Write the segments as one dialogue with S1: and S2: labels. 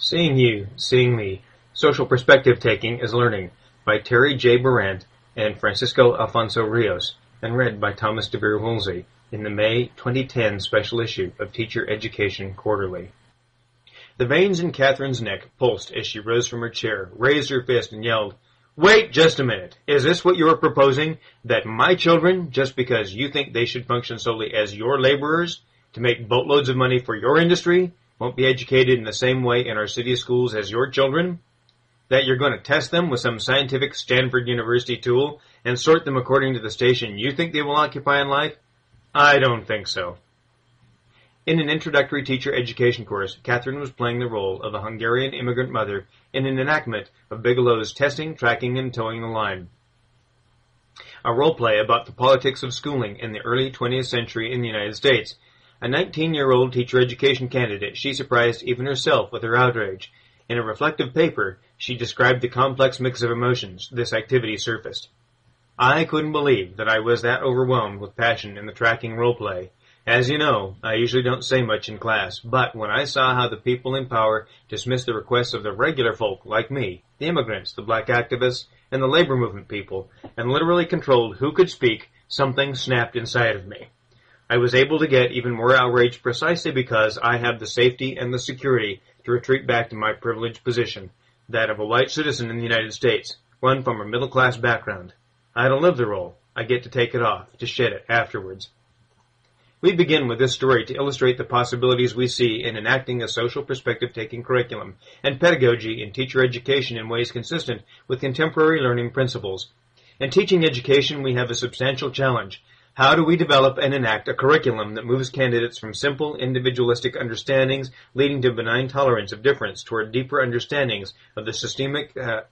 S1: Seeing You, Seeing Me, Social Perspective Taking is Learning by Terry J. Barant and Francisco Alfonso Rios, and read by Thomas DeVere Woolsey in the May 2010 special issue of Teacher Education Quarterly. The veins in Catherine's neck pulsed as she rose from her chair, raised her fist, and yelled, "Wait just a minute. Is this what you are proposing? That my children, just because you think they should function solely as your laborers, to make boatloads of money for your industry, won't be educated in the same way in our city schools as your children? That you're going to test them with some scientific Stanford University tool and sort them according to the station you think they will occupy in life? I don't think so." In an introductory teacher education course, Catherine was playing the role of a Hungarian immigrant mother in an enactment of Bigelow's Testing, Tracking, and Towing the Line, a role play about the politics of schooling in the early 20th century in the United States. A 19-year-old teacher education candidate, she surprised even herself with her outrage. In a reflective paper, she described the complex mix of emotions this activity surfaced. "I couldn't believe that I was that overwhelmed with passion in the tracking role play. As you know, I usually don't say much in class, but when I saw how the people in power dismissed the requests of the regular folk like me, the immigrants, the black activists, and the labor movement people, and literally controlled who could speak, something snapped inside of me. I was able to get even more outraged precisely because I have the safety and the security to retreat back to my privileged position, that of a white citizen in the United States, one from a middle-class background. I don't live the role. I get to take it off, to shed it afterwards." We begin with this story to illustrate the possibilities we see in enacting a social perspective-taking curriculum and pedagogy in teacher education in ways consistent with contemporary learning principles. In teaching education, we have a substantial challenge. How do we develop and enact a curriculum that moves candidates from simple individualistic understandings leading to benign tolerance of difference toward deeper understandings of the systemic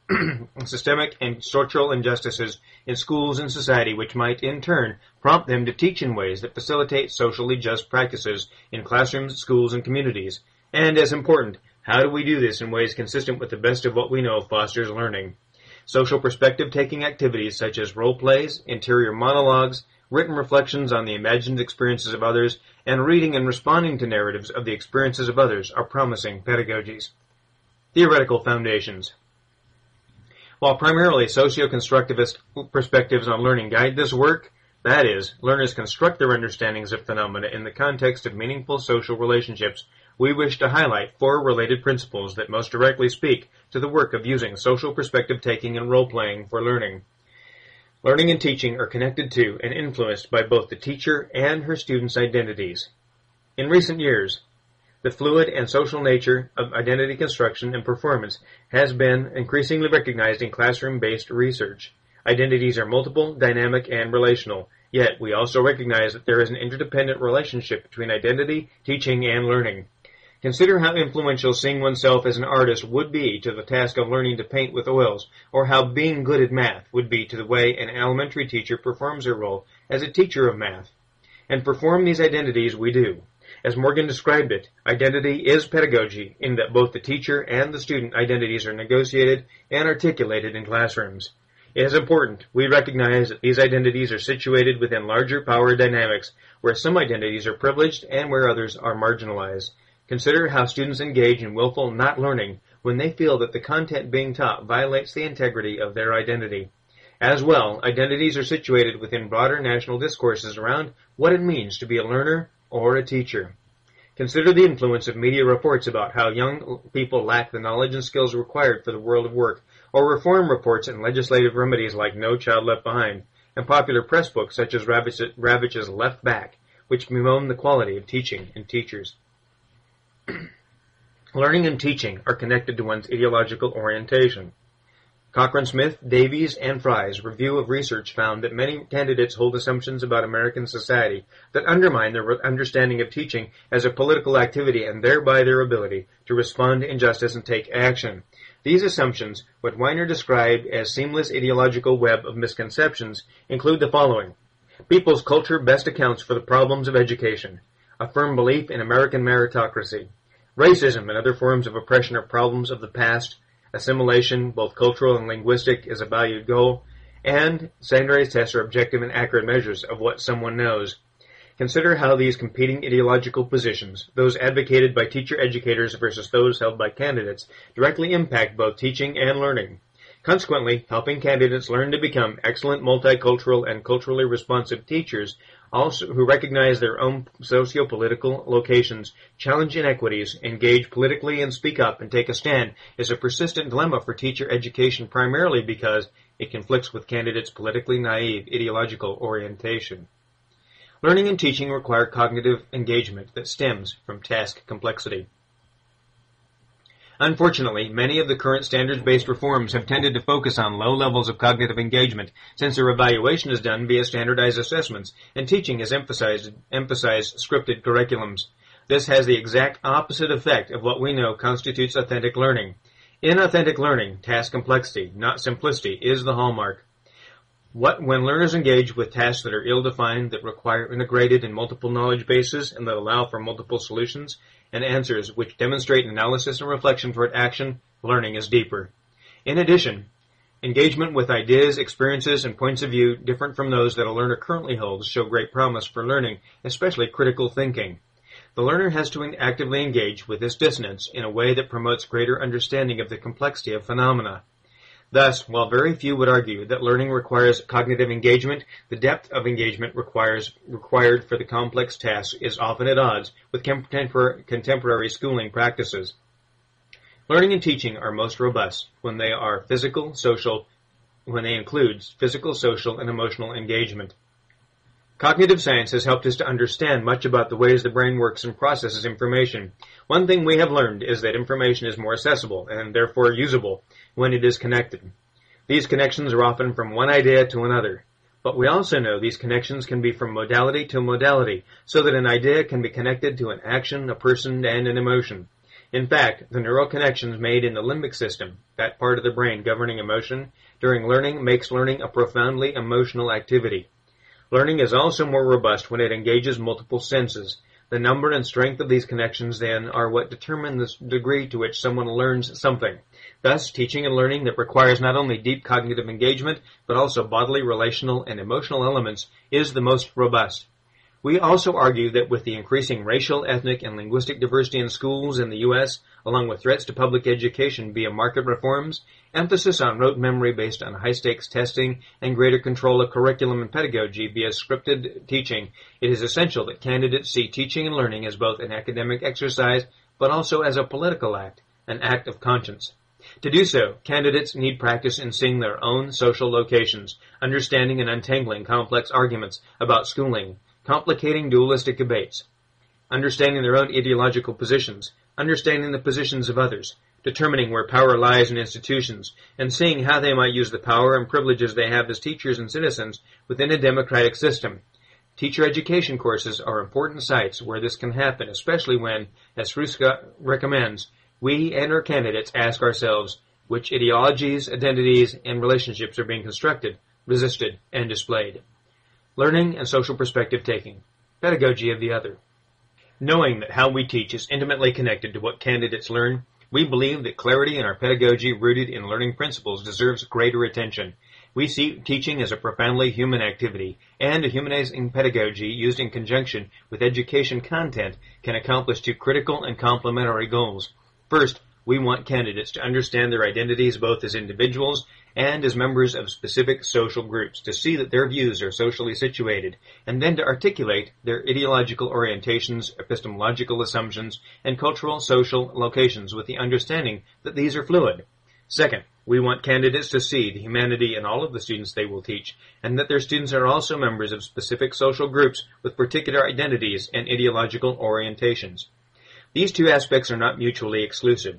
S1: and structural injustices in schools and society, which might in turn prompt them to teach in ways that facilitate socially just practices in classrooms, schools, and communities? And as important, how do we do this in ways consistent with the best of what we know fosters learning? Social perspective-taking activities such as role plays, interior monologues, written reflections on the imagined experiences of others, and reading and responding to narratives of the experiences of others are promising pedagogies. Theoretical foundations. While primarily socio-constructivist perspectives on learning guide this work, that is, learners construct their understandings of phenomena in the context of meaningful social relationships, we wish to highlight 4 related principles that most directly speak to the work of using social perspective-taking and role-playing for learning. Learning and teaching are connected to and influenced by both the teacher and her students' identities. In recent years, the fluid and social nature of identity construction and performance has been increasingly recognized in classroom-based research. Identities are multiple, dynamic, and relational, yet we also recognize that there is an interdependent relationship between identity, teaching, and learning. Consider how influential seeing oneself as an artist would be to the task of learning to paint with oils, or how being good at math would be to the way an elementary teacher performs her role as a teacher of math. And perform these identities we do. As Morgan described it, identity is pedagogy in that both the teacher and the student identities are negotiated and articulated in classrooms. It is important we recognize that these identities are situated within larger power dynamics, where some identities are privileged and where others are marginalized. Consider how students engage in willful not learning when they feel that the content being taught violates the integrity of their identity. As well, identities are situated within broader national discourses around what it means to be a learner or a teacher. Consider the influence of media reports about how young people lack the knowledge and skills required for the world of work, or reform reports and legislative remedies like No Child Left Behind, and popular press books such as Ravitch's Left Back, which bemoan the quality of teaching and teachers. Learning and teaching are connected to one's ideological orientation. Cochrane Smith, Davies, and Fry's review of research found that many candidates hold assumptions about American society that undermine their understanding of teaching as a political activity and thereby their ability to respond to injustice and take action. These assumptions, what Weiner described as seamless ideological web of misconceptions, include the following. People's culture best accounts for the problems of education. A firm belief in American meritocracy. Racism and other forms of oppression are problems of the past. Assimilation, both cultural and linguistic, is a valued goal. And standardized tests are objective and accurate measures of what someone knows. Consider how these competing ideological positions, those advocated by teacher educators versus those held by candidates, directly impact both teaching and learning. Consequently, helping candidates learn to become excellent multicultural and culturally responsive teachers also who recognize their own socio-political locations, challenge inequities, engage politically and speak up and take a stand is a persistent dilemma for teacher education primarily because it conflicts with candidates' politically naive ideological orientation. Learning and teaching require cognitive engagement that stems from task complexity. Unfortunately, many of the current standards-based reforms have tended to focus on low levels of cognitive engagement, since their evaluation is done via standardized assessments, and teaching has emphasized scripted curriculums. This has the exact opposite effect of what we know constitutes authentic learning. In authentic learning, task complexity, not simplicity, is the hallmark. When learners engage with tasks that are ill-defined, that require integrated and multiple knowledge bases, and that allow for multiple solutions and answers which demonstrate analysis and reflection toward action, learning is deeper. In addition, engagement with ideas, experiences, and points of view different from those that a learner currently holds show great promise for learning, especially critical thinking. The learner has to actively engage with this dissonance in a way that promotes greater understanding of the complexity of phenomena. Thus, while very few would argue that learning requires cognitive engagement, the depth of engagement required for the complex task is often at odds with contemporary schooling practices. Learning and teaching are most robust when they include physical, social, and emotional engagement. Cognitive science has helped us to understand much about the ways the brain works and processes information. One thing we have learned is that information is more accessible and therefore usable when it is connected. These connections are often from one idea to another. But we also know these connections can be from modality to modality, so that an idea can be connected to an action, a person, and an emotion. In fact, the neural connections made in the limbic system, that part of the brain governing emotion, during learning makes learning a profoundly emotional activity. Learning is also more robust when it engages multiple senses. The number and strength of these connections, then, are what determine the degree to which someone learns something. Thus, teaching and learning that requires not only deep cognitive engagement, but also bodily, relational, and emotional elements is the most robust. We also argue that with the increasing racial, ethnic, and linguistic diversity in schools in the U.S., along with threats to public education via market reforms, emphasis on rote memory based on high-stakes testing, and greater control of curriculum and pedagogy via scripted teaching, it is essential that candidates see teaching and learning as both an academic exercise, but also as a political act, an act of conscience. To do so, candidates need practice in seeing their own social locations, understanding and untangling complex arguments about schooling, complicating dualistic debates, understanding their own ideological positions, understanding the positions of others, determining where power lies in institutions, and seeing how they might use the power and privileges they have as teachers and citizens within a democratic system. Teacher education courses are important sites where this can happen, especially when, as Hruska recommends, we and our candidates ask ourselves which ideologies, identities, and relationships are being constructed, resisted, and displayed. Learning and social perspective taking. Pedagogy of the other. Knowing that how we teach is intimately connected to what candidates learn, we believe that clarity in our pedagogy rooted in learning principles deserves greater attention. We see teaching as a profoundly human activity, and a humanizing pedagogy used in conjunction with education content can accomplish two critical and complementary goals. First, we want candidates to understand their identities both as individuals and as members of specific social groups, to see that their views are socially situated, and then to articulate their ideological orientations, epistemological assumptions, and cultural social locations with the understanding that these are fluid. Second, we want candidates to see the humanity in all of the students they will teach, and that their students are also members of specific social groups with particular identities and ideological orientations. These two aspects are not mutually exclusive.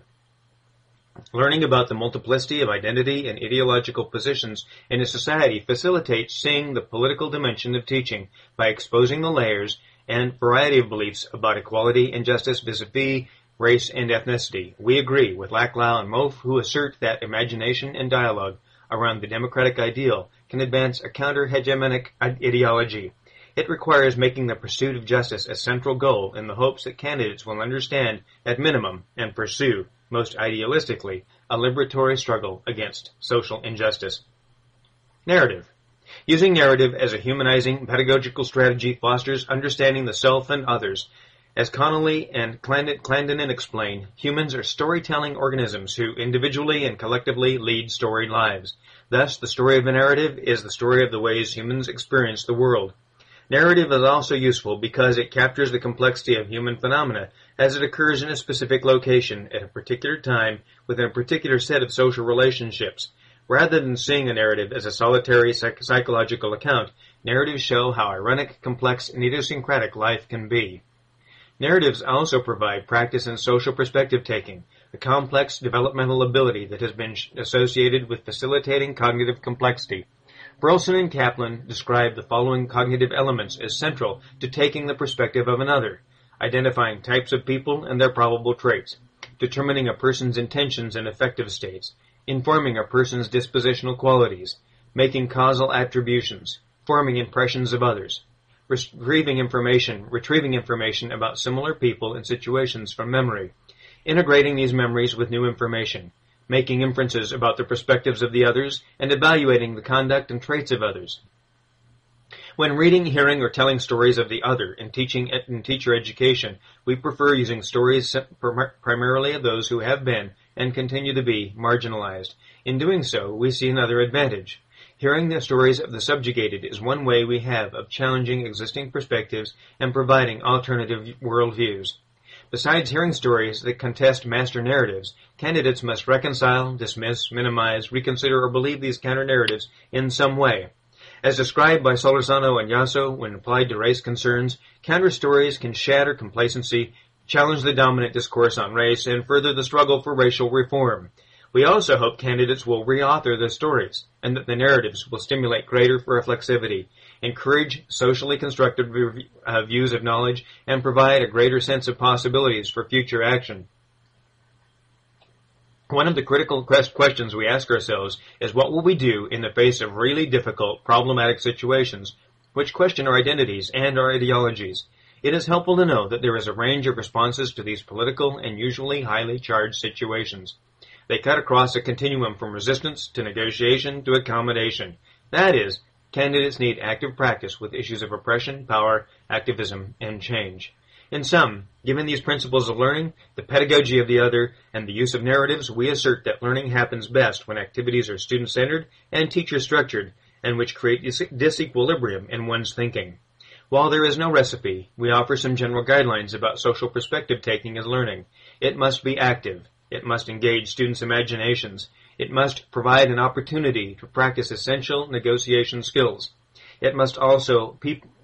S1: Learning about the multiplicity of identity and ideological positions in a society facilitates seeing the political dimension of teaching by exposing the layers and variety of beliefs about equality and justice vis-a-vis race and ethnicity. We agree with Laclau and Moff, who assert that imagination and dialogue around the democratic ideal can advance a counter-hegemonic ideology. It requires making the pursuit of justice a central goal in the hopes that candidates will understand, at minimum, and pursue, most idealistically, a liberatory struggle against social injustice. Narrative. Using narrative as a humanizing pedagogical strategy fosters understanding the self and others. As Connolly and Clandinin explain, humans are storytelling organisms who individually and collectively lead storied lives. Thus, the story of a narrative is the story of the ways humans experience the world. Narrative is also useful because it captures the complexity of human phenomena as it occurs in a specific location at a particular time within a particular set of social relationships. Rather than seeing a narrative as a solitary psychological account, narratives show how ironic, complex, and idiosyncratic life can be. Narratives also provide practice in social perspective taking, a complex developmental ability that has been associated with facilitating cognitive complexity. Burleson and Kaplan describe the following cognitive elements as central to taking the perspective of another: identifying types of people and their probable traits, determining a person's intentions and affective states, informing a person's dispositional qualities, making causal attributions, forming impressions of others, retrieving information about similar people and situations from memory, integrating these memories with new information, making inferences about the perspectives of the others, and evaluating the conduct and traits of others. When reading, hearing, or telling stories of the other in teacher education, we prefer using stories primarily of those who have been and continue to be marginalized. In doing so, we see another advantage. Hearing the stories of the subjugated is one way we have of challenging existing perspectives and providing alternative worldviews. Besides hearing stories that contest master narratives, candidates must reconcile, dismiss, minimize, reconsider, or believe these counter-narratives in some way. As described by Solorzano and Yasso when applied to race concerns, counter-stories can shatter complacency, challenge the dominant discourse on race, and further the struggle for racial reform. We also hope candidates will reauthor the stories, and that the narratives will stimulate greater reflexivity, encourage socially constructive views of knowledge, and provide a greater sense of possibilities for future action. One of the critical questions we ask ourselves is what will we do in the face of really difficult, problematic situations, which question our identities and our ideologies. It is helpful to know that there is a range of responses to these political and usually highly charged situations. They cut across a continuum from resistance to negotiation to accommodation. That is, candidates need active practice with issues of oppression, power, activism, and change. In sum, given these principles of learning, the pedagogy of the other, and the use of narratives, we assert that learning happens best when activities are student-centered and teacher-structured, and which create disequilibrium in one's thinking. While there is no recipe, we offer some general guidelines about social perspective taking as learning. It must be active. It must engage students' imaginations. It must provide an opportunity to practice essential negotiation skills. It must also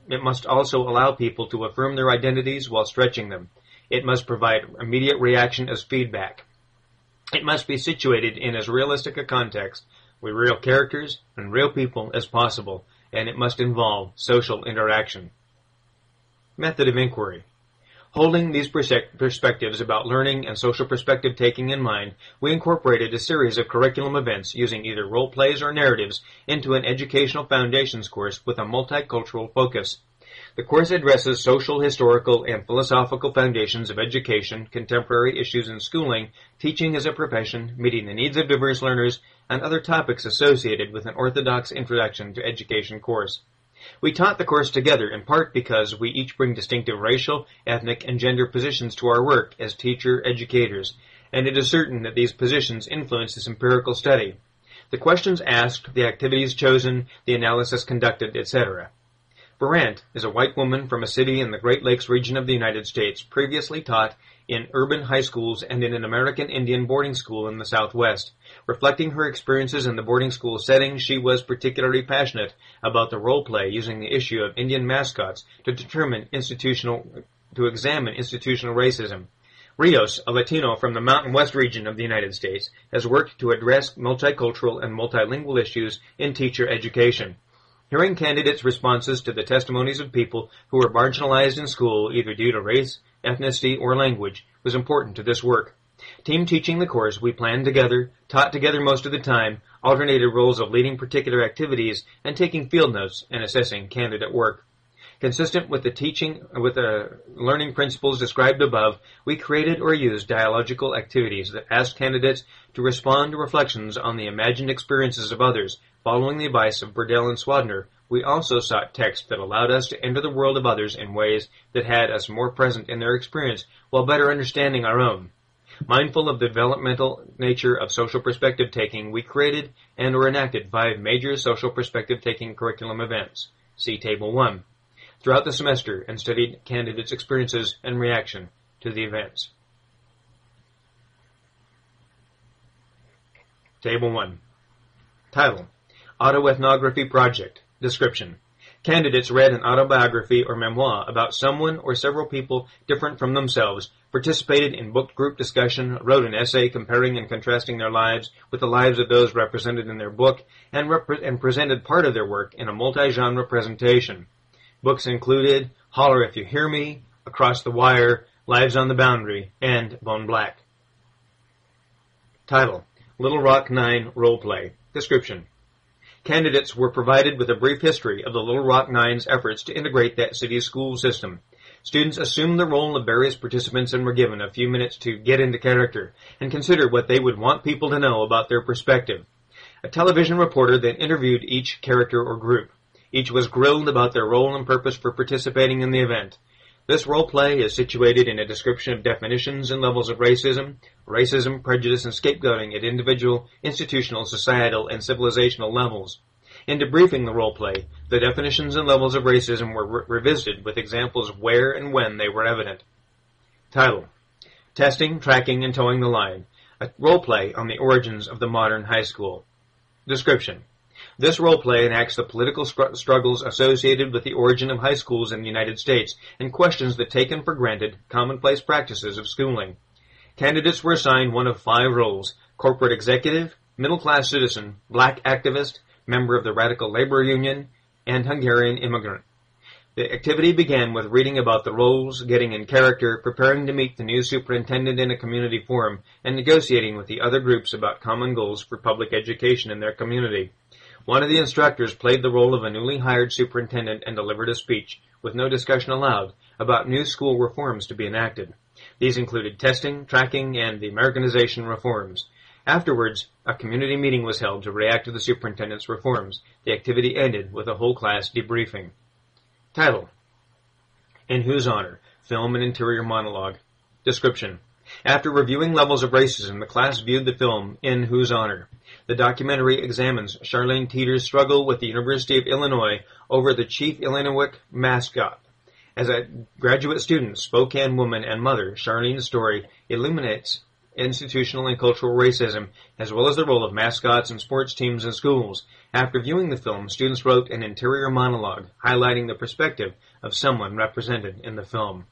S1: allow people to affirm their identities while stretching them. It must provide immediate reaction as feedback. It must be situated in as realistic a context with real characters and real people as possible, and it must involve social interaction. Method of inquiry. Holding these perspectives about learning and social perspective taking in mind, we incorporated a series of curriculum events using either role plays or narratives into an educational foundations course with a multicultural focus. The course addresses social, historical, and philosophical foundations of education, contemporary issues in schooling, teaching as a profession, meeting the needs of diverse learners, and other topics associated with an orthodox introduction to education course. We taught the course together in part because we each bring distinctive racial, ethnic, and gender positions to our work as teacher-educators, and it is certain that these positions influence this empirical study. The questions asked, the activities chosen, the analysis conducted, etc. Brandt is a white woman from a city in the Great Lakes region of the United States, previously taught in urban high schools and in an American Indian boarding school in the Southwest. Reflecting her experiences in the boarding school setting, she was particularly passionate about the role play using the issue of Indian mascots to examine institutional racism. Rios, a Latino from the Mountain West region of the United States, has worked to address multicultural and multilingual issues in teacher education. Hearing candidates' responses to the testimonies of people who were marginalized in school either due to race, ethnicity, or language was important to this work. Team teaching the course, we planned together, taught together most of the time, alternated roles of leading particular activities, and taking field notes and assessing candidate work. Consistent with the learning principles described above, we created or used dialogical activities that asked candidates to respond to reflections on the imagined experiences of others Following the advice of Burdell and Swadner, we also sought text that allowed us to enter the world of others in ways that had us more present in their experience while better understanding our own. Mindful of the developmental nature of social perspective taking, we created and or enacted 5 major social perspective taking curriculum events. See Table 1. Throughout the semester and studied candidates' experiences and reaction to the events. Table 1. Title: Autoethnography Project. Description: Candidates read an autobiography or memoir about someone or several people different from themselves, participated in book group discussion, wrote an essay comparing and contrasting their lives with the lives of those represented in their book, and presented part of their work in a multi-genre presentation. Books included Holler If You Hear Me, Across the Wire, Lives on the Boundary, and Bone Black. Title: Little Rock 9 Roleplay. Description: Candidates were provided with a brief history of the Little Rock Nine's efforts to integrate that city's school system. Students assumed the role of various participants and were given a few minutes to get into character and consider what they would want people to know about their perspective. A television reporter then interviewed each character or group. Each was grilled about their role and purpose for participating in the event. This role play is situated in a description of definitions and levels of racism, prejudice, and scapegoating at individual, institutional, societal, and civilizational levels. In debriefing the role play, the definitions and levels of racism were revisited with examples of where and when they were evident. Title: Testing, Tracking, and Towing the Line. A role play on the origins of the modern high school. Description: This role play enacts the political struggles associated with the origin of high schools in the United States and questions the taken for granted, commonplace practices of schooling. Candidates were assigned one of 5 roles: corporate executive, middle-class citizen, black activist, member of the Radical Labor Union, and Hungarian immigrant. The activity began with reading about the roles, getting in character, preparing to meet the new superintendent in a community forum, and negotiating with the other groups about common goals for public education in their community. One of the instructors played the role of a newly hired superintendent and delivered a speech, with no discussion allowed, about new school reforms to be enacted. These included testing, tracking, and the Americanization reforms. Afterwards, a community meeting was held to react to the superintendent's reforms. The activity ended with a whole class debriefing. Title: In Whose Honor? Film and Interior Monologue. Description: After reviewing levels of racism, the class viewed the film In Whose Honor? The documentary examines Charlene Teeter's struggle with the University of Illinois over the Chief Illinois mascot. As a graduate student, Spokane woman, and mother, Charlene's story illuminates institutional and cultural racism, as well as the role of mascots and sports teams in schools. After viewing the film, students wrote an interior monologue highlighting the perspective of someone represented in the film.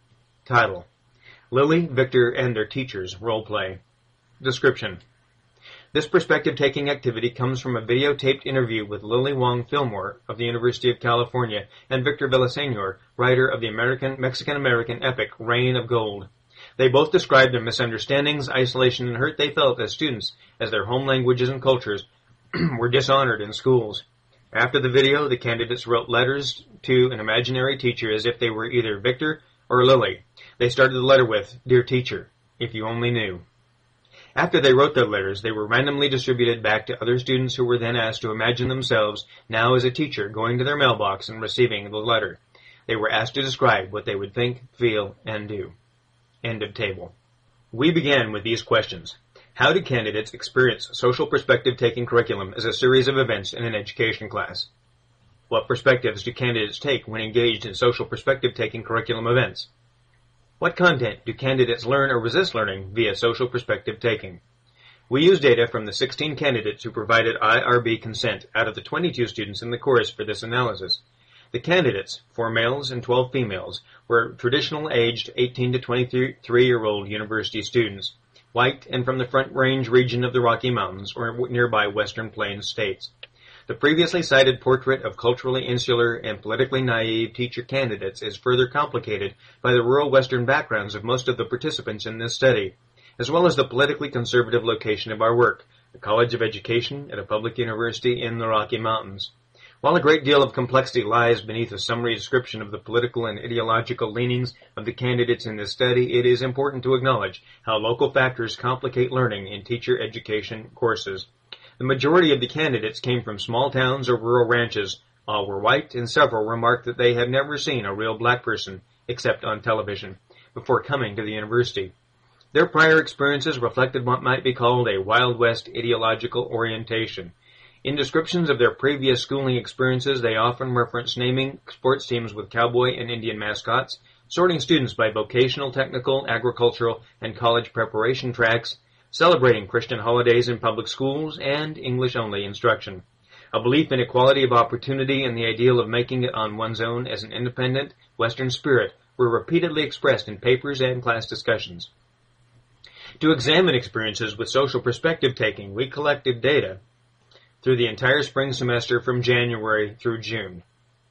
S1: Title: Lily, Victor, and Their Teachers Role Play. Description: This perspective-taking activity comes from a videotaped interview with Lily Wong Fillmore of the University of California and Victor Villaseñor, writer of the Mexican-American epic Reign of Gold. They both described their misunderstandings, isolation, and hurt they felt as students as their home languages and cultures were dishonored in schools. After the video, the candidates wrote letters to an imaginary teacher as if they were either Victor or Lily. They started the letter with, "Dear Teacher, if you only knew." After they wrote their letters, they were randomly distributed back to other students who were then asked to imagine themselves now as a teacher going to their mailbox and receiving the letter. They were asked to describe what they would think, feel, and do. End of table. We began with these questions. How do candidates experience social perspective-taking curriculum as a series of events in an education class? What perspectives do candidates take when engaged in social perspective-taking curriculum events? What content do candidates learn or resist learning via social perspective taking? We used data from the 16 candidates who provided IRB consent out of the 22 students in the course for this analysis. The candidates, 4 males and 12 females, were traditional-aged 18 to 23-year-old university students, white and from the Front Range region of the Rocky Mountains or nearby Western Plains states. The previously cited portrait of culturally insular and politically naive teacher candidates is further complicated by the rural Western backgrounds of most of the participants in this study, as well as the politically conservative location of our work, a college of education at a public university in the Rocky Mountains. While a great deal of complexity lies beneath a summary description of the political and ideological leanings of the candidates in this study, it is important to acknowledge how local factors complicate learning in teacher education courses. The majority of the candidates came from small towns or rural ranches. All were white, and several remarked that they had never seen a real black person, except on television, before coming to the university. Their prior experiences reflected what might be called a Wild West ideological orientation. In descriptions of their previous schooling experiences, they often reference naming sports teams with cowboy and Indian mascots, sorting students by vocational, technical, agricultural, and college preparation tracks, celebrating Christian holidays in public schools, and English-only instruction. A belief in equality of opportunity and the ideal of making it on one's own as an independent, Western spirit were repeatedly expressed in papers and class discussions. To examine experiences with social perspective taking, we collected data through the entire spring semester from January through June.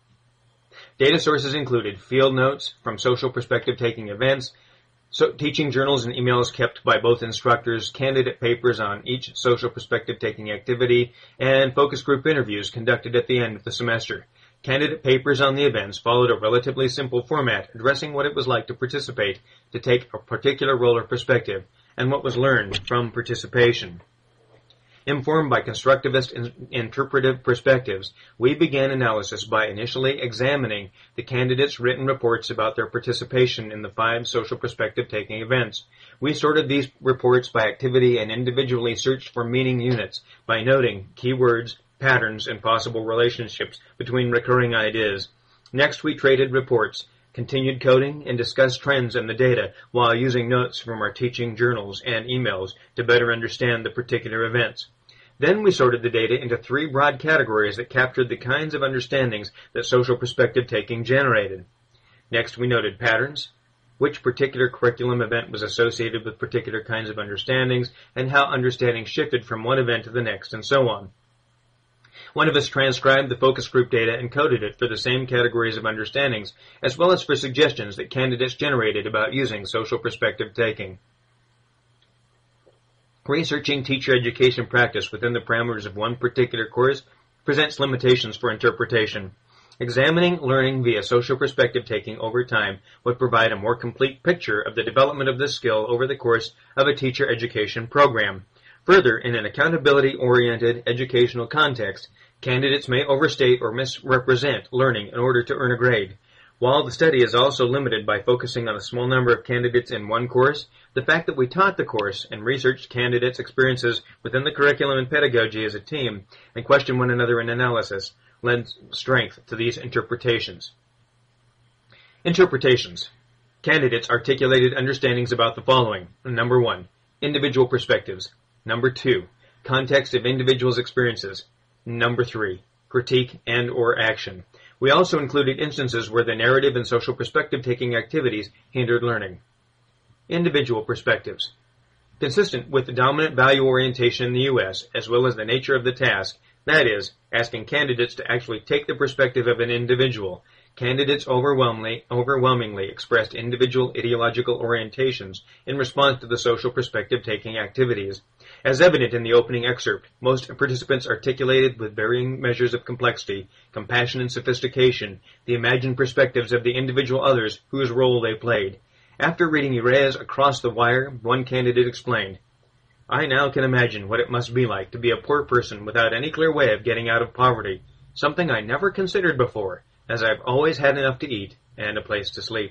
S1: Data sources included field notes from social perspective taking events, teaching journals and emails kept by both instructors, candidate papers on each social perspective taking activity, and focus group interviews conducted at the end of the semester. Candidate papers on the events followed a relatively simple format addressing what it was like to participate, to take a particular role or perspective, and what was learned from participation. Informed by constructivist interpretive perspectives, we began analysis by initially examining the candidates' written reports about their participation in the 5 social perspective taking events. We sorted these reports by activity and individually searched for meaning units by noting keywords, patterns, and possible relationships between recurring ideas. Next, we traded reports, continued coding, and discussed trends in the data while using notes from our teaching journals and emails to better understand the particular events. Then we sorted the data into 3 broad categories that captured the kinds of understandings that social perspective taking generated. Next, we noted patterns, which particular curriculum event was associated with particular kinds of understandings, and how understanding shifted from one event to the next, and so on. One of us transcribed the focus group data and coded it for the same categories of understandings, as well as for suggestions that candidates generated about using social perspective taking. Researching teacher education practice within the parameters of one particular course presents limitations for interpretation. Examining learning via social perspective taking over time would provide a more complete picture of the development of this skill over the course of a teacher education program. Further, in an accountability-oriented educational context, candidates may overstate or misrepresent learning in order to earn a grade. While the study is also limited by focusing on a small number of candidates in one course, the fact that we taught the course and researched candidates' experiences within the curriculum and pedagogy as a team and questioned one another in analysis lends strength to these interpretations. Interpretations. Candidates articulated understandings about the following. Number 1, individual perspectives. Number 2, context of individuals' experiences. Number 3, critique and/or action. We also included instances where the narrative and social perspective-taking activities hindered learning. Individual perspectives. Consistent with the dominant value orientation in the U.S., as well as the nature of the task, that is, asking candidates to actually take the perspective of an individual, candidates overwhelmingly expressed individual ideological orientations in response to the social perspective-taking activities. As evident in the opening excerpt, most participants articulated with varying measures of complexity, compassion, and sophistication the imagined perspectives of the individual others whose role they played. After reading Erase Across the Wire, one candidate explained, "I now can imagine what it must be like to be a poor person without any clear way of getting out of poverty, something I never considered before, as I've always had enough to eat and a place to sleep."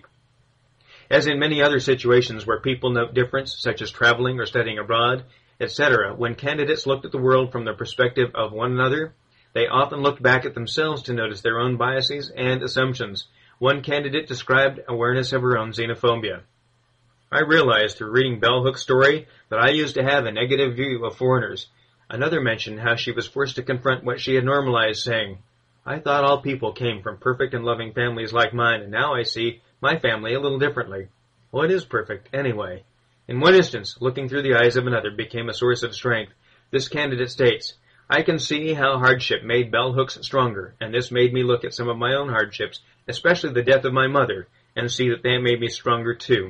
S1: As in many other situations where people note difference, such as traveling or studying abroad, etc., when candidates looked at the world from the perspective of one another, they often looked back at themselves to notice their own biases and assumptions. One candidate described awareness of her own xenophobia. "I realized through reading Bell Hook's story that I used to have a negative view of foreigners." Another mentioned how she was forced to confront what she had normalized, saying, "I thought all people came from perfect and loving families like mine, and now I see my family a little differently. What is perfect, anyway?" In one instance, looking through the eyes of another became a source of strength. This candidate states, "I can see how hardship made bell hooks stronger, and this made me look at some of my own hardships, especially the death of my mother, and see that they made me stronger too."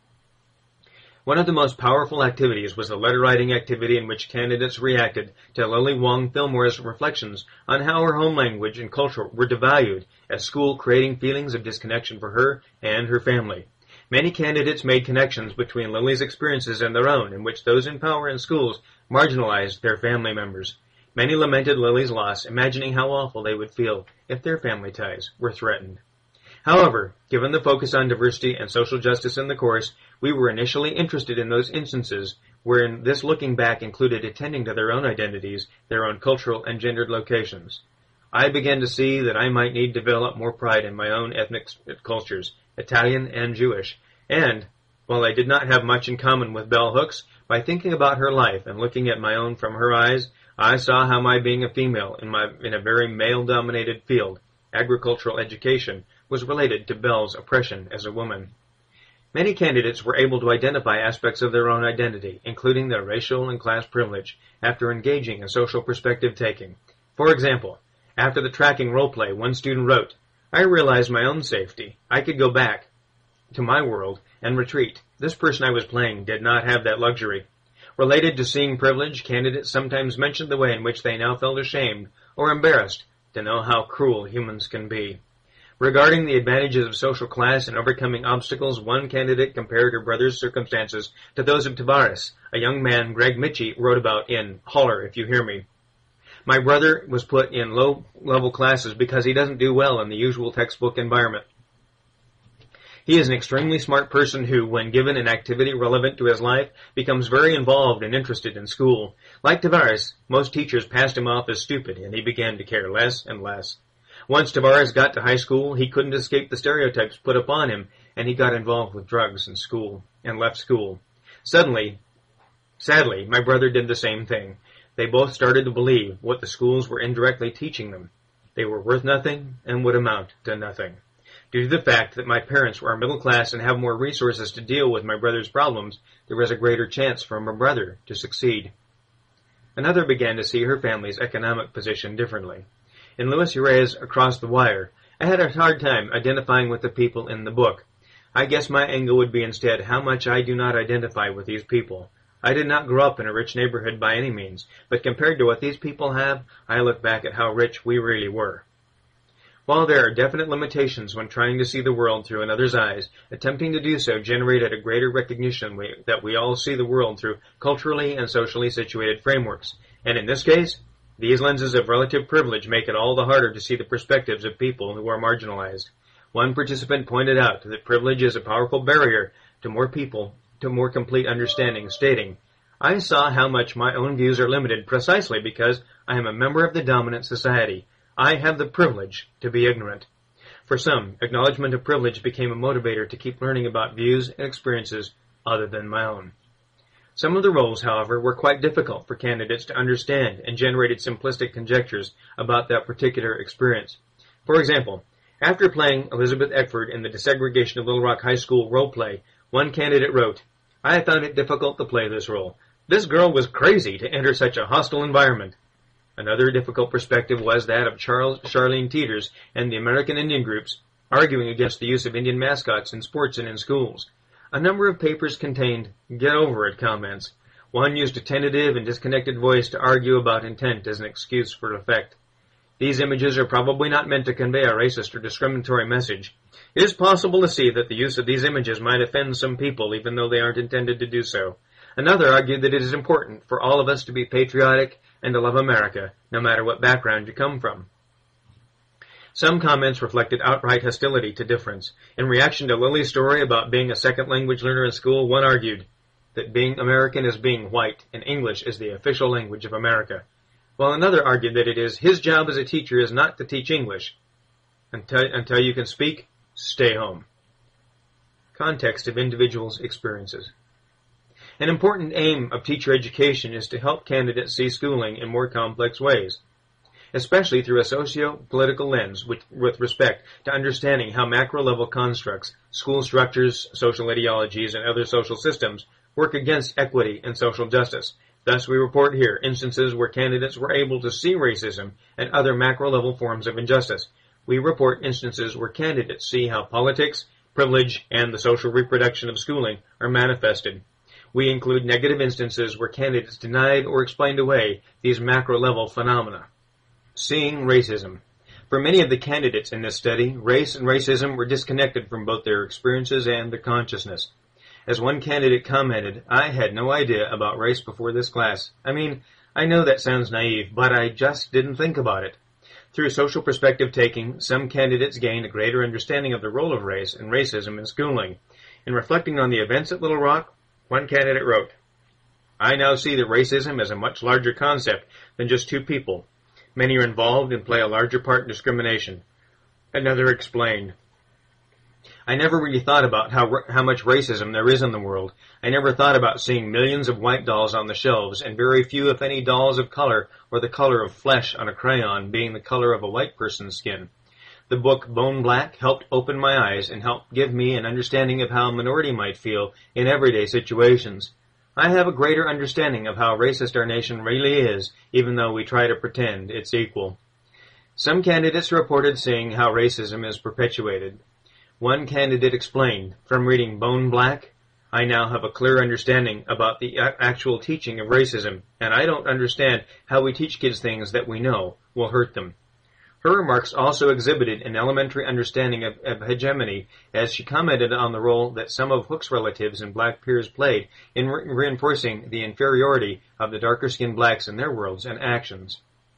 S1: One of the most powerful activities was the letter-writing activity in which candidates reacted to Lily Wong Fillmore's reflections on how her home language and culture were devalued at school, creating feelings of disconnection for her and her family. Many candidates made connections between Lily's experiences and their own, in which those in power in schools marginalized their family members. Many lamented Lily's loss, imagining how awful they would feel if their family ties were threatened. However, given the focus on diversity and social justice in the course, we were initially interested in those instances wherein this looking back included attending to their own identities, their own cultural and gendered locations. I began to see that I might need to develop more pride in my own ethnic cultures, Italian and Jewish, and, while I did not have much in common with Bell Hooks, by thinking about her life and looking at my own from her eyes, I saw how my being a female in a very male-dominated field, agricultural education, was related to Bell's oppression as a woman. Many candidates were able to identify aspects of their own identity, including their racial and class privilege, after engaging in social perspective taking. For example, after the tracking role-play, one student wrote, "I realized my own safety. I could go back to my world and retreat. This person I was playing did not have that luxury." Related to seeing privilege, candidates sometimes mentioned the way in which they now felt ashamed or embarrassed to know how cruel humans can be. Regarding the advantages of social class and overcoming obstacles, one candidate compared her brother's circumstances to those of Tavares, a young man Greg Mitchie wrote about in Holler If You Hear Me. "My brother was put in low-level classes because he doesn't do well in the usual textbook environment. He is an extremely smart person who, when given an activity relevant to his life, becomes very involved and interested in school. Like Tavares, most teachers passed him off as stupid, and he began to care less and less. Once Tavares got to high school, he couldn't escape the stereotypes put upon him, and he got involved with drugs in school and left school. Sadly, my brother did the same thing. They both started to believe what the schools were indirectly teaching them. They were worth nothing and would amount to nothing. Due to the fact that my parents were middle class and have more resources to deal with my brother's problems, there was a greater chance for my brother to succeed." Another began to see her family's economic position differently. In Louis Urey's Across the Wire, I had a hard time identifying with the people in the book. I guess my angle would be instead how much I do not identify with these people. I did not grow up in a rich neighborhood by any means, but compared to what these people have, I look back at how rich we really were. While there are definite limitations when trying to see the world through another's eyes, attempting to do so generated a greater recognition that we all see the world through culturally and socially situated frameworks. And in this case, these lenses of relative privilege make it all the harder to see the perspectives of people who are marginalized. One participant pointed out that privilege is a powerful barrier to more people, to more complete understanding, stating, "I saw how much my own views are limited precisely because I am a member of the dominant society. I have the privilege to be ignorant." For some, acknowledgement of privilege became a motivator to keep learning about views and experiences other than my own. Some of the roles, however, were quite difficult for candidates to understand and generated simplistic conjectures about that particular experience. For example, after playing Elizabeth Eckford in the Desegregation of Little Rock High School role play, one candidate wrote, "I found it difficult to play this role. This girl was crazy to enter such a hostile environment." Another difficult perspective was that of Charlene Teeters and the American Indian groups arguing against the use of Indian mascots in sports and in schools. A number of papers contained "get over it" comments. One used a tentative and disconnected voice to argue about intent as an excuse for effect. These images are probably not meant to convey a racist or discriminatory message. It is possible to see that the use of these images might offend some people even though they aren't intended to do so. Another argued that it is important for all of us to be patriotic and to love America, no matter what background you come from. Some comments reflected outright hostility to difference. In reaction to Lily's story about being a second language learner in school, one argued that being American is being white and English is the official language of America, while another argued that it is his job as a teacher is not to teach English. Until you can speak, stay home. Context of individuals' experiences. An important aim of teacher education is to help candidates see schooling in more complex ways, especially through a socio-political lens with respect to understanding how macro-level constructs, school structures, social ideologies, and other social systems work against equity and social justice. Thus, we report here instances where candidates were able to see racism and other macro-level forms of injustice. We report instances where candidates see how politics, privilege, and the social reproduction of schooling are manifested. We include negative instances where candidates denied or explained away these macro-level phenomena. Seeing racism. For many of the candidates in this study, race and racism were disconnected from both their experiences and their consciousness. As one candidate commented, "I had no idea about race before this class. I mean, I know that sounds naive, but I just didn't think about it. Through social perspective taking, some candidates gained a greater understanding of the role of race and racism in schooling. In reflecting on the events at Little Rock, one candidate wrote, "I now see that racism is a much larger concept than just two people. Many are involved and play a larger part in discrimination." Another explained, "I never really thought about how much racism there is in the world. I never thought about seeing millions of white dolls on the shelves and very few, if any, dolls of color or the color of flesh on a crayon being the color of a white person's skin. The book Bone Black helped open my eyes and helped give me an understanding of how a minority might feel in everyday situations. I have a greater understanding of how racist our nation really is, even though we try to pretend it's equal." Some candidates reported seeing how racism is perpetuated. One candidate explained, "From reading Bone Black, I now have a clear understanding about the actual teaching of racism, and I don't understand how we teach kids things that we know will hurt them." Her remarks also exhibited an elementary understanding of hegemony, as she commented on the role that some of Hook's relatives and black peers played in reinforcing the inferiority of the darker-skinned blacks in their worlds and actions.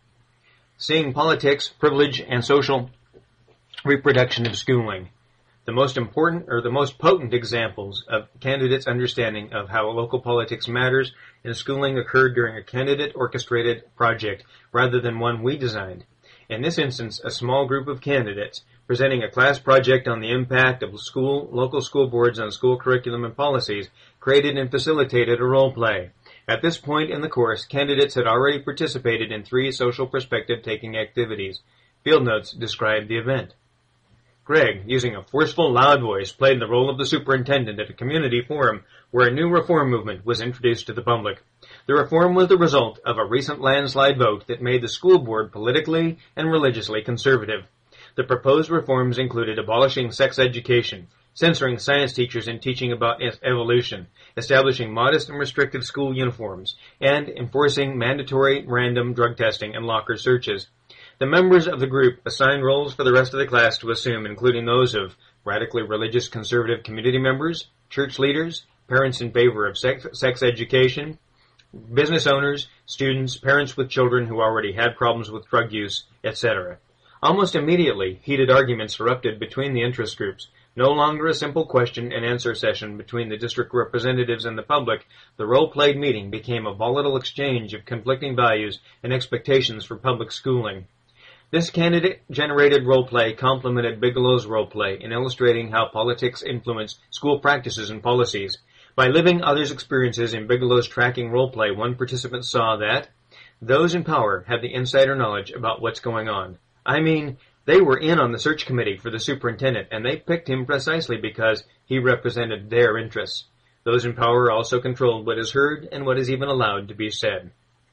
S1: Seeing politics, privilege, and social reproduction of schooling. The most important or the most potent examples of candidates' understanding of how local politics matters in schooling occurred during a candidate-orchestrated project rather than one we designed. In this instance, a small group of candidates presenting a class project on the impact of local school boards on school curriculum and policies created and facilitated a role play. At this point in the course, candidates had already participated in 3 social perspective-taking activities. Field notes describe the event. Greg, using a forceful, loud voice, played the role of the superintendent at a community forum where a new reform movement was introduced to the public. The reform was the result of a recent landslide vote that made the school board politically and religiously conservative. The proposed reforms included abolishing sex education, censoring science teachers in teaching about evolution, establishing modest and restrictive school uniforms, and enforcing mandatory random drug testing and locker searches. The members of the group assigned roles for the rest of the class to assume, including those of radically religious conservative community members, church leaders, parents in favor of sex education, business owners, students, parents with children who already had problems with drug use, etc. Almost immediately, heated arguments erupted between the interest groups. No longer a simple question and answer session between the district representatives and the public, the role-played meeting became a volatile exchange of conflicting values and expectations for public schooling. This candidate-generated role-play complemented Bigelow's role-play in illustrating how politics influence school practices and policies. By living others' experiences in Bigelow's tracking role-play, one participant saw that those in power have the insider knowledge about what's going on. I mean, they were in on the search committee for the superintendent, and they picked him precisely because he represented their interests. Those in power also controlled what is heard and what is even allowed to be said.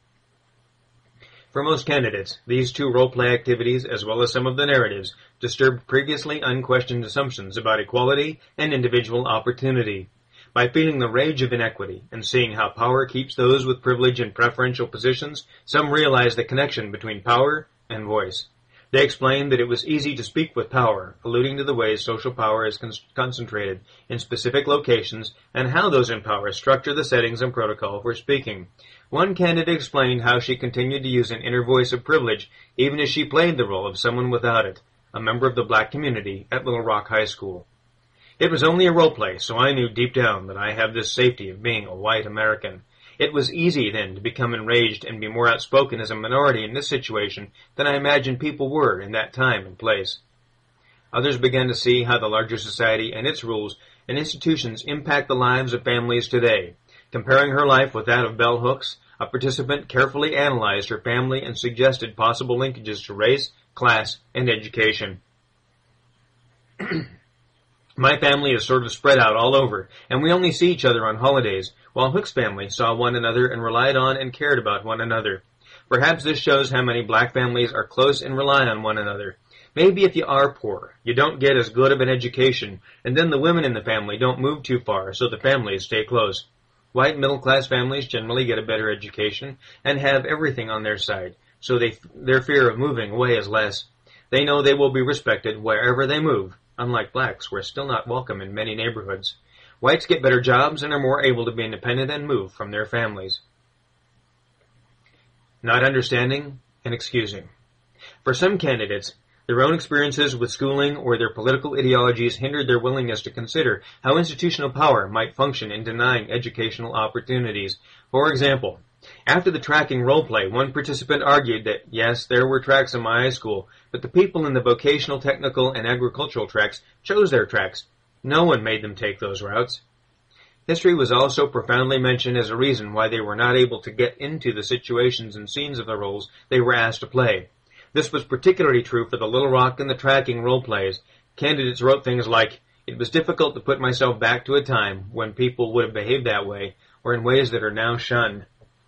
S1: For most candidates, these 2 role-play activities, as well as some of the narratives, disturbed previously unquestioned assumptions about equality and individual opportunity. By feeling the rage of inequity and seeing how power keeps those with privilege in preferential positions, some realized the connection between power and voice. They explained that it was easy to speak with power, alluding to the ways social power is concentrated in specific locations and how those in power structure the settings and protocol for speaking. One candidate explained how she continued to use an inner voice of privilege even as she played the role of someone without it, a member of the black community at Little Rock High School. It was only a role play, so I knew deep down that I have this safety of being a white American. It was easy then to become enraged and be more outspoken as a minority in this situation than I imagined people were in that time and place. Others began to see how the larger society and its rules and institutions impact the lives of families today. Comparing her life with that of Bell Hooks, a participant carefully analyzed her family and suggested possible linkages to race, class, and education. My family is sort of spread out all over, and we only see each other on holidays, while Hook's family saw one another and relied on and cared about one another. Perhaps this shows how many black families are close and rely on one another. Maybe if you are poor, you don't get as good of an education, and then the women in the family don't move too far, so the families stay close. White middle-class families generally get a better education and have everything on their side, so their fear of moving away is less. They know they will be respected wherever they move. Unlike blacks, who are still not welcome in many neighborhoods. Whites get better jobs and are more able to be independent and move from their families. not understanding, and excusing. For some candidates, their own experiences with schooling or their political ideologies hindered their willingness to consider how institutional power might function in denying educational opportunities. For example, after the tracking role play, one participant argued that, yes, there were tracks in my high school, but the people in the vocational, technical, and agricultural tracks chose their tracks. No one made them take those routes. History was also profoundly mentioned as a reason why they were not able to get into the situations and scenes of the roles they were asked to play. This was particularly true for the Little Rock and the tracking role plays. Candidates wrote things like, "It was difficult to put myself back to a time when people would have behaved that way, or in ways that are now shunned."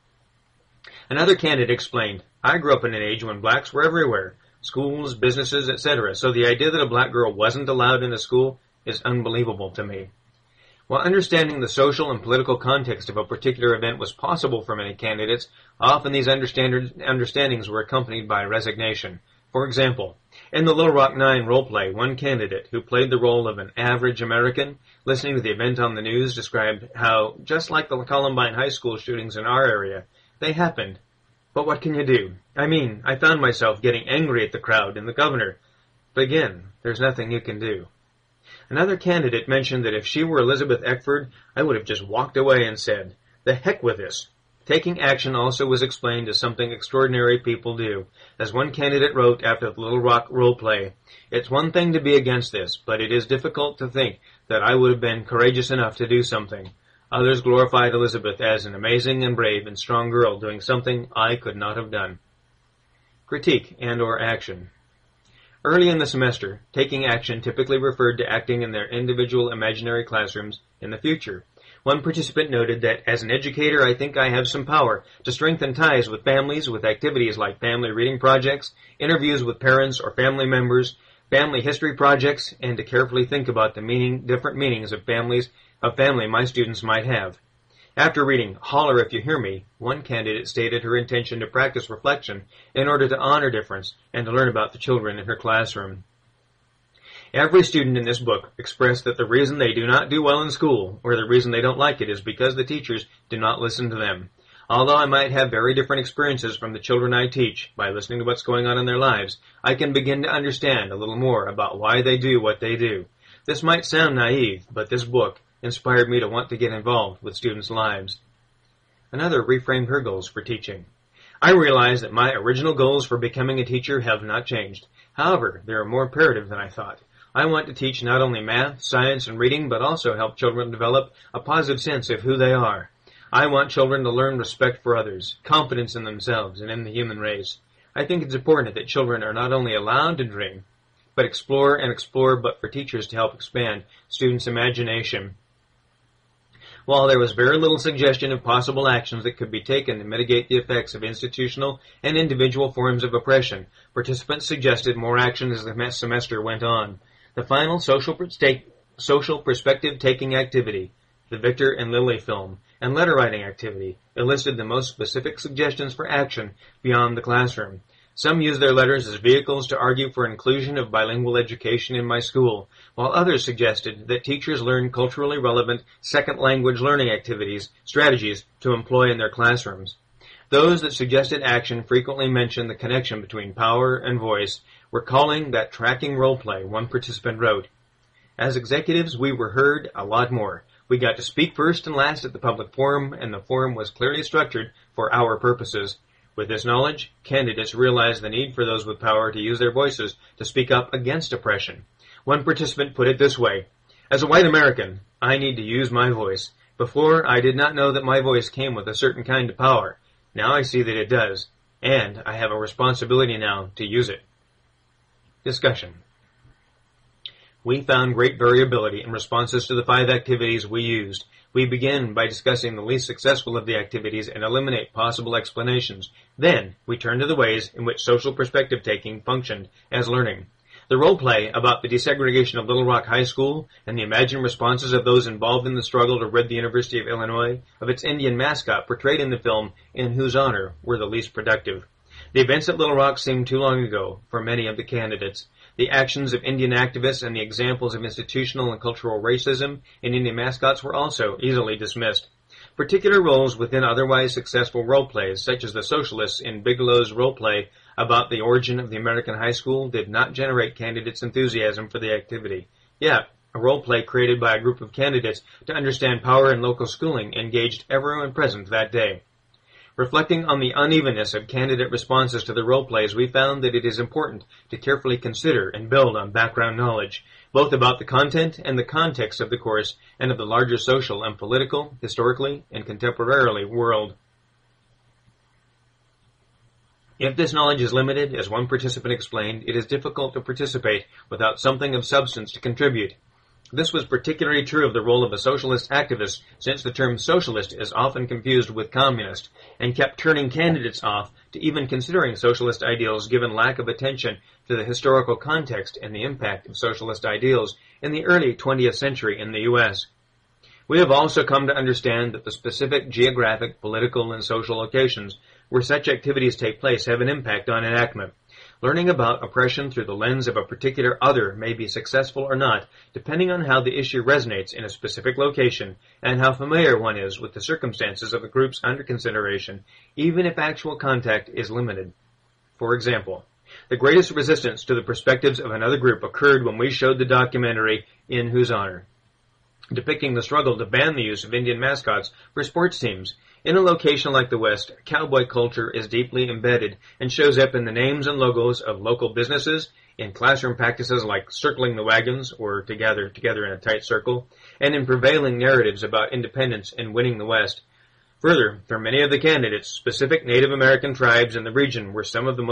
S1: Another candidate explained, "I grew up in an age when blacks were everywhere, schools, businesses, etc., so the idea that a black girl wasn't allowed in a school is unbelievable to me." While understanding the social and political context of a particular event was possible for many candidates, often these understandings were accompanied by resignation. For example, in the Little Rock Nine roleplay, one candidate, who played the role of an average American, listening to the event on the news, described how, just like the Columbine High School shootings in our area, they happened. But what can you do? I found myself getting angry at the crowd and the governor. But again, there's nothing you can do. Another candidate mentioned that if she were Elizabeth Eckford, I would have just walked away and said, "The heck with this." Taking action also was explained as something extraordinary people do. As one candidate wrote after the Little Rock role play, "It's one thing to be against this, but it is difficult to think that I would have been courageous enough to do something." Others glorified Elizabeth as an amazing and brave and strong girl doing something I could not have done. Critique and/or action. Early in the semester, taking action typically referred to acting in their individual imaginary classrooms in the future. One participant noted that, "As an educator, I think I have some power to strengthen ties with families with activities like family reading projects, interviews with parents or family members, family history projects, and to carefully think about the different meanings of family my students might have." After reading Holler If You Hear Me, one candidate stated her intention to practice reflection in order to honor difference and to learn about the children in her classroom. Every student in this book expressed that the reason they do not do well in school, or the reason they don't like it, is because the teachers do not listen to them. Although I might have very different experiences from the children I teach, by listening to what's going on in their lives, I can begin to understand a little more about why they do what they do. This might sound naive, but this book inspired me to want to get involved with students' lives. Another reframed her goals for teaching. I realize that my original goals for becoming a teacher have not changed. However, they are more imperative than I thought. I want to teach not only math, science, and reading, but also help children develop a positive sense of who they are. I want children to learn respect for others, confidence in themselves, and in the human race. I think it's important that children are not only allowed to dream, but explore, but for teachers to help expand students' imagination. While there was very little suggestion of possible actions that could be taken to mitigate the effects of institutional and individual forms of oppression, participants suggested more action as the semester went on. The final social perspective-taking activity, the Victor and Lily film, and letter-writing activity enlisted the most specific suggestions for action beyond the classroom. Some used their letters as vehicles to argue for inclusion of bilingual education in my school, while others suggested that teachers learn culturally relevant second language learning strategies to employ in their classrooms. Those that suggested action frequently mentioned the connection between power and voice, recalling that tracking role play. One participant wrote, "As executives, we were heard a lot more. We got to speak first and last at the public forum, and the forum was clearly structured for our purposes. With this knowledge, candidates realized the need for those with power to use their voices to speak up against oppression. One participant put it this way, "As a white American, I need to use my voice. Before, I did not know that my voice came with a certain kind of power. Now I see that it does, and I have a responsibility now to use it." Discussion. We found great variability in responses to the 5 activities we used. We begin by discussing the least successful of the activities and eliminate possible explanations. Then, we turn to the ways in which social perspective-taking functioned as learning. The role play about the desegregation of Little Rock High School and the imagined responses of those involved in the struggle to rid the University of Illinois of its Indian mascot portrayed in the film in whose honor were the least productive. The events at Little Rock seemed too long ago for many of the candidates. The actions of Indian activists and the examples of institutional and cultural racism in Indian mascots were also easily dismissed. Particular roles within otherwise successful role plays, such as the Socialists in Bigelow's role play about the origin of the American high school, did not generate candidates' enthusiasm for the activity. Yet, a role play created by a group of candidates to understand power in local schooling engaged everyone present that day. Reflecting on the unevenness of candidate responses to the role plays, we found that it is important to carefully consider and build on background knowledge, both about the content and the context of the course and of the larger social and political, historically, and contemporarily world. If this knowledge is limited, as one participant explained, it is difficult to participate without something of substance to contribute. This was particularly true of the role of a socialist activist, since the term socialist is often confused with communist, and kept turning candidates off to even considering socialist ideals given lack of attention to the historical context and the impact of socialist ideals in the early 20th century in the U.S. We have also come to understand that the specific geographic, political, and social locations where such activities take place have an impact on enactment. Learning about oppression through the lens of a particular other may be successful or not, depending on how the issue resonates in a specific location and how familiar one is with the circumstances of the groups under consideration, even if actual contact is limited. For example, the greatest resistance to the perspectives of another group occurred when we showed the documentary In Whose Honor, depicting the struggle to ban the use of Indian mascots for sports teams. In a location like the West, cowboy culture is deeply embedded and shows up in the names and logos of local businesses, in classroom practices like circling the wagons or to gather together in a tight circle, and in prevailing narratives about independence and winning the West. Further, for many of the candidates, specific Native American tribes in the region were some of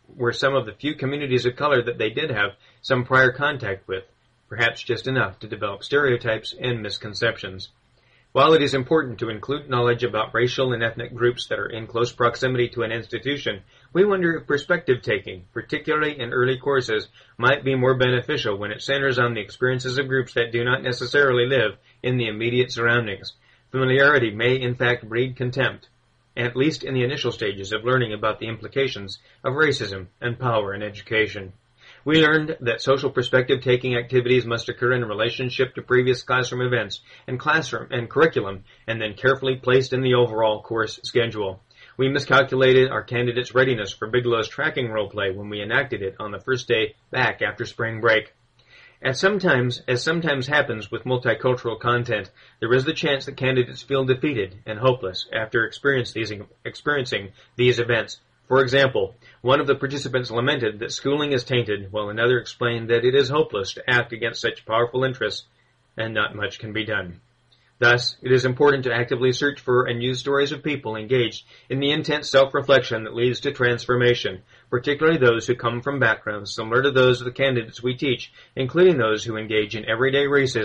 S1: the few communities of color that they did have some prior contact with, perhaps just enough to develop stereotypes and misconceptions. While it is important to include knowledge about racial and ethnic groups that are in close proximity to an institution, we wonder if perspective-taking, particularly in early courses, might be more beneficial when it centers on the experiences of groups that do not necessarily live in the immediate surroundings. Familiarity may in fact breed contempt, at least in the initial stages of learning about the implications of racism and power in education. We learned that social perspective-taking activities must occur in relationship to previous classroom events and curriculum, and then carefully placed in the overall course schedule. We miscalculated our candidates' readiness for Bigelow's tracking role play when we enacted it on the first day back after spring break. As sometimes happens with multicultural content, there is the chance that candidates feel defeated and hopeless after experiencing these events. For example, one of the participants lamented that schooling is tainted, while another explained that it is hopeless to act against such powerful interests, and not much can be done. Thus, it is important to actively search for and use stories of people engaged in the intense self-reflection that leads to transformation, particularly those who come from backgrounds similar to those of the candidates we teach, including those who engage in everyday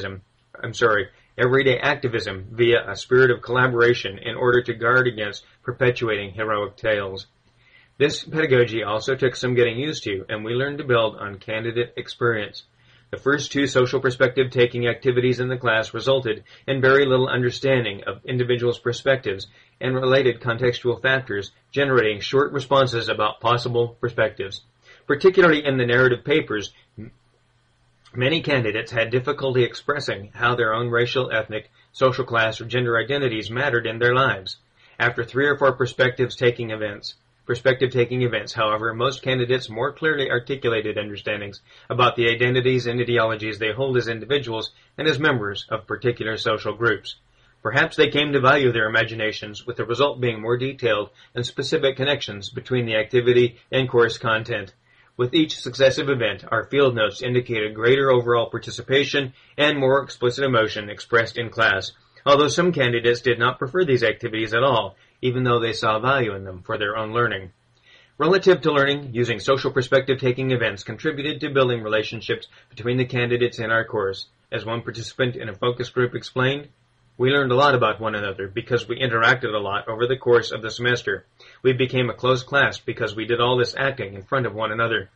S1: activism via a spirit of collaboration in order to guard against perpetuating heroic tales. This pedagogy also took some getting used to, and we learned to build on candidate experience. The first two social perspective-taking activities in the class resulted in very little understanding of individuals' perspectives and related contextual factors, generating short responses about possible perspectives. Particularly in the narrative papers, many candidates had difficulty expressing how their own racial, ethnic, social class, or gender identities mattered in their lives. After 3 or 4 perspective-taking events, however, most candidates more clearly articulated understandings about the identities and ideologies they hold as individuals and as members of particular social groups. Perhaps they came to value their imaginations, with the result being more detailed and specific connections between the activity and course content. With each successive event, our field notes indicated greater overall participation and more explicit emotion expressed in class, although some candidates did not prefer these activities at all, even though they saw value in them for their own learning. Relative to learning, using social perspective-taking events contributed to building relationships between the candidates in our course. As one participant in a focus group explained, we learned a lot about one another because we interacted a lot over the course of the semester. We became a close class because we did all this acting in front of one another.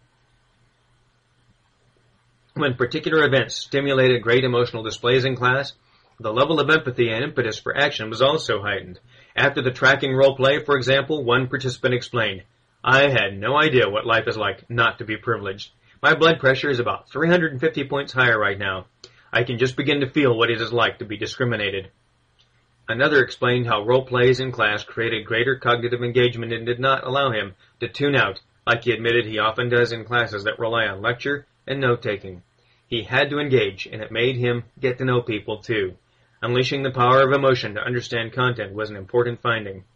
S1: When particular events stimulated great emotional displays in class, the level of empathy and impetus for action was also heightened. After the tracking role play, for example, one participant explained, "I had no idea what life is like not to be privileged. My blood pressure is about 350 points higher right now. I can just begin to feel what it is like to be discriminated." Another explained how role plays in class created greater cognitive engagement and did not allow him to tune out, like he admitted he often does in classes that rely on lecture and note-taking. He had to engage, and it made him get to know people, too. Unleashing the power of emotion to understand content was an important finding.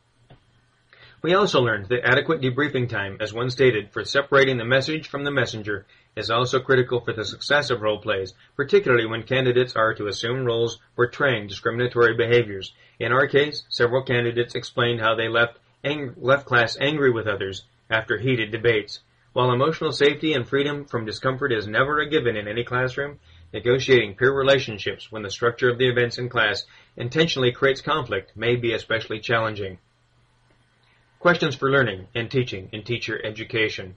S1: We also learned that adequate debriefing time, as one stated, for separating the message from the messenger is also critical for the success of role plays, particularly when candidates are to assume roles portraying discriminatory behaviors. In our case, several candidates explained how they left class angry with others after heated debates. While emotional safety and freedom from discomfort is never a given in any classroom, negotiating peer relationships when the structure of the events in class intentionally creates conflict may be especially challenging. Questions for learning and teaching in teacher education.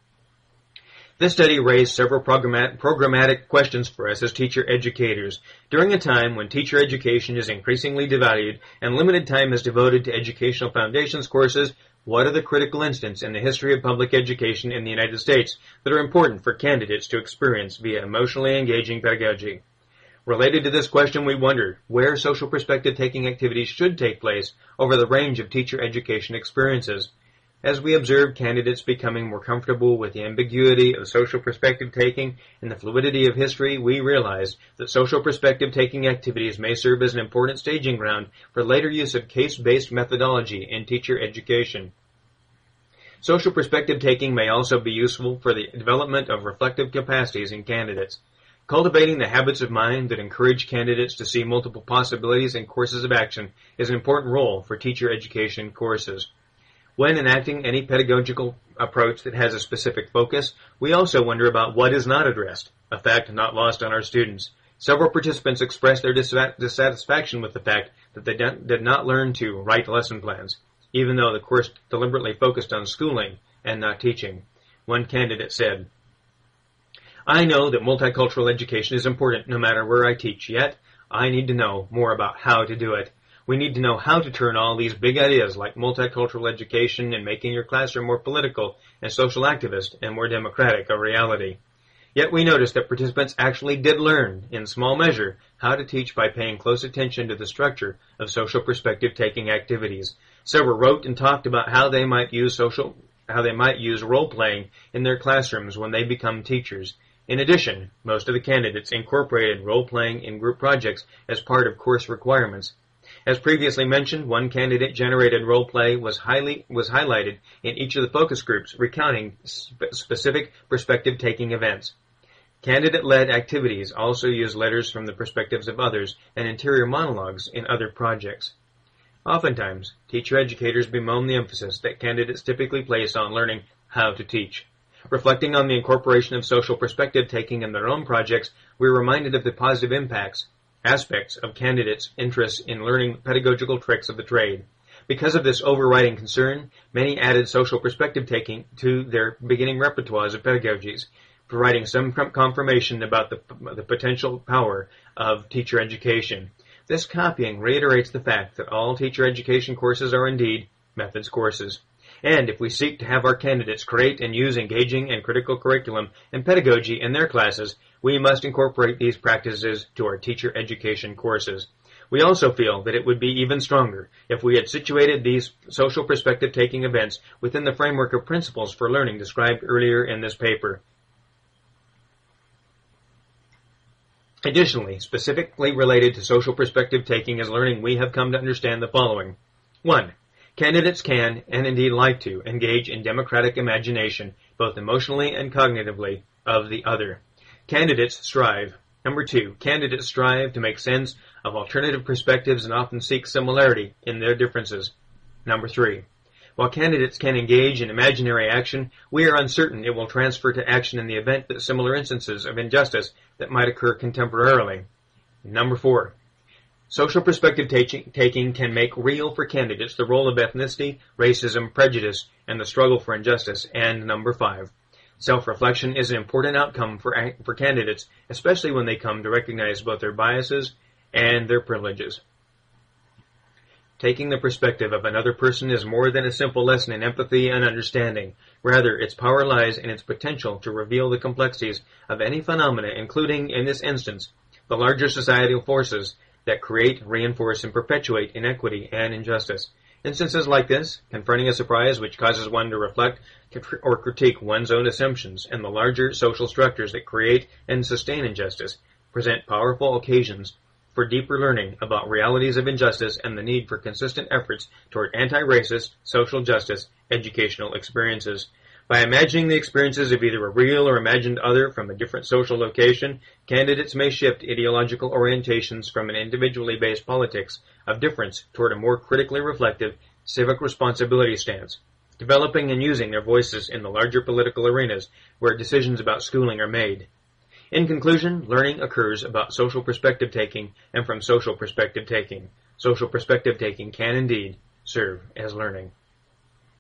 S1: This study raised several programmatic questions for us as teacher educators. During a time when teacher education is increasingly devalued and limited time is devoted to educational foundations courses, what are the critical instances in the history of public education in the United States that are important for candidates to experience via emotionally engaging pedagogy? Related to this question, we wondered where social perspective-taking activities should take place over the range of teacher education experiences. As we observed candidates becoming more comfortable with the ambiguity of social perspective-taking and the fluidity of history, we realized that social perspective-taking activities may serve as an important staging ground for later use of case-based methodology in teacher education. Social perspective-taking may also be useful for the development of reflective capacities in candidates. Cultivating the habits of mind that encourage candidates to see multiple possibilities and courses of action is an important role for teacher education courses. When enacting any pedagogical approach that has a specific focus, we also wonder about what is not addressed, a fact not lost on our students. Several participants expressed their dissatisfaction with the fact that they did not learn to write lesson plans, even though the course deliberately focused on schooling and not teaching. One candidate said, "I know that multicultural education is important no matter where I teach, yet I need to know more about how to do it. We need to know how to turn all these big ideas like multicultural education and making your classroom more political and social activist and more democratic a reality." Yet we noticed that participants actually did learn, in small measure, how to teach by paying close attention to the structure of social perspective-taking activities. Several wrote and talked about how they might use role-playing in their classrooms when they become teachers. In addition, most of the candidates incorporated role-playing in group projects as part of course requirements. As previously mentioned, one candidate-generated role-play was highlighted in each of the focus groups, recounting specific perspective-taking events. Candidate-led activities also use letters from the perspectives of others and interior monologues in other projects. Oftentimes, teacher educators bemoan the emphasis that candidates typically place on learning how to teach. Reflecting on the incorporation of social perspective-taking in their own projects, we were reminded of the positive aspects of candidates' interests in learning pedagogical tricks of the trade. Because of this overriding concern, many added social perspective-taking to their beginning repertoires of pedagogies, providing some confirmation about the potential power of teacher education. This copying reiterates the fact that all teacher education courses are indeed methods courses. And if we seek to have our candidates create and use engaging and critical curriculum and pedagogy in their classes, we must incorporate these practices to our teacher education courses. We also feel that it would be even stronger if we had situated these social perspective-taking events within the framework of principles for learning described earlier in this paper. Additionally, specifically related to social perspective-taking as learning, we have come to understand the following. 1. Candidates can, and indeed like to, engage in democratic imagination, both emotionally and cognitively, of the other. Candidates strive. Number 2, candidates strive to make sense of alternative perspectives and often seek similarity in their differences. Number 3, while candidates can engage in imaginary action, we are uncertain it will transfer to action in the event that similar instances of injustice that might occur contemporarily. Number 4, social perspective-taking can make real for candidates the role of ethnicity, racism, prejudice, and the struggle for injustice. And number 5, self-reflection is an important outcome for candidates, especially when they come to recognize both their biases and their privileges. Taking the perspective of another person is more than a simple lesson in empathy and understanding. Rather, its power lies in its potential to reveal the complexities of any phenomena, including, in this instance, the larger societal forces that create, reinforce, and perpetuate inequity and injustice. Instances like this, confronting a surprise which causes one to reflect or critique one's own assumptions and the larger social structures that create and sustain injustice, present powerful occasions for deeper learning about realities of injustice and the need for consistent efforts toward anti-racist, social justice, educational experiences. By imagining the experiences of either a real or imagined other from a different social location, candidates may shift ideological orientations from an individually based politics of difference toward a more critically reflective, civic responsibility stance, developing and using their voices in the larger political arenas where decisions about schooling are made. In conclusion, learning occurs about social perspective taking and from social perspective taking. Social perspective taking can indeed serve as learning.